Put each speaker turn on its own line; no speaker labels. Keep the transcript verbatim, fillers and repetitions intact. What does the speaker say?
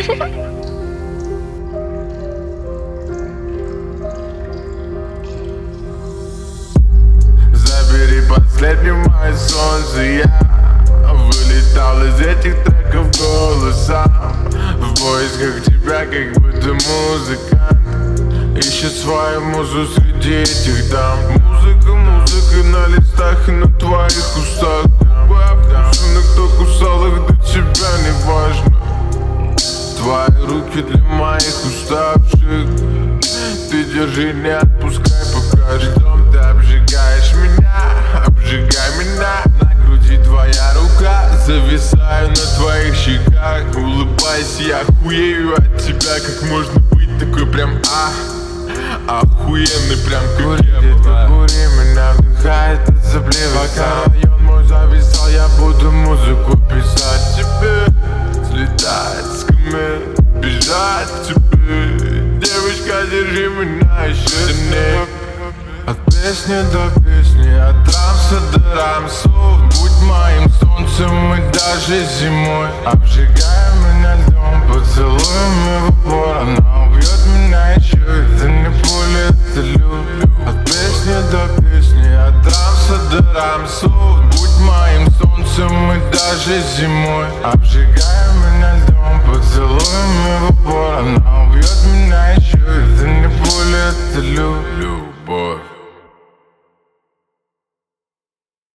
Забери последнее мое солнце. Я вылетал из этих треков голосом в поисках тебя, как будто музыкант ищет свою музу среди этих дам. Музыка, музыка на листах и на твоих устах. Сына, кто кусал их, до тебя не важно. Твои руки для моих уставших. Ты держи, не отпускай, пока ждем. Ты обжигаешь меня, обжигай меня. На груди твоя рука, зависаю на твоих щеках. Улыбайся, я хуею от тебя. Как можно быть такой прям а охуенный, прям как я была. Кури, меня вдыхает от заплива. Пока район мой зависал, я буду музыку писать тебе. Слетать с камер, бежать к тебе. Девочка, держи меня еще сильнее. От песни до песни, от рамса до рамсов. Будь моим солнцем и даже зимой. Обжигай меня льдом, поцелуем в упор. Она убьет меня еще, это не пуля, это люблю. От песни до песни, от рамса до рамсов. Будь моим солнцем и даже зимой. Обжигай меня льдом, поцелуем в упор. Она убьет меня еще, это не пуля, это любовь.